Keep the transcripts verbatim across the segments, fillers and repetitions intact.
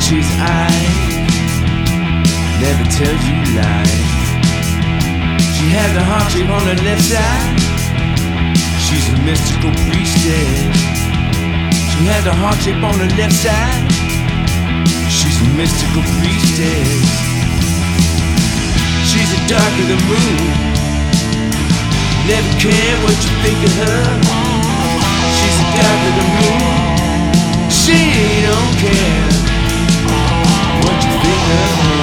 She's eyes, never tells you lies. She has a heart shape on her left side. She's a mystical priestess. She has a heart shape on her left side. She's a mystical priestess. She's the dark of the moon. Never care what you think of her. She's the dark of the moon. She don't care what you think of her.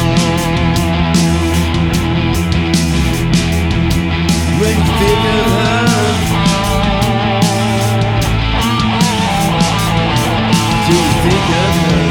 When you think of her, do you think of her?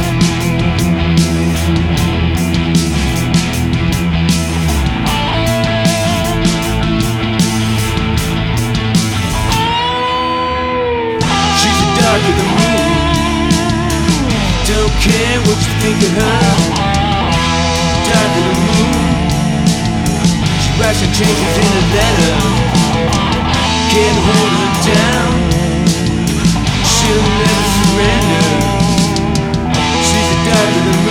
She's the dark of the moon. Don't care what you think of her. Dark of the moon. She writes and changes in a letter. Can't hold her down. She'll never surrender. She's the dark of the moon.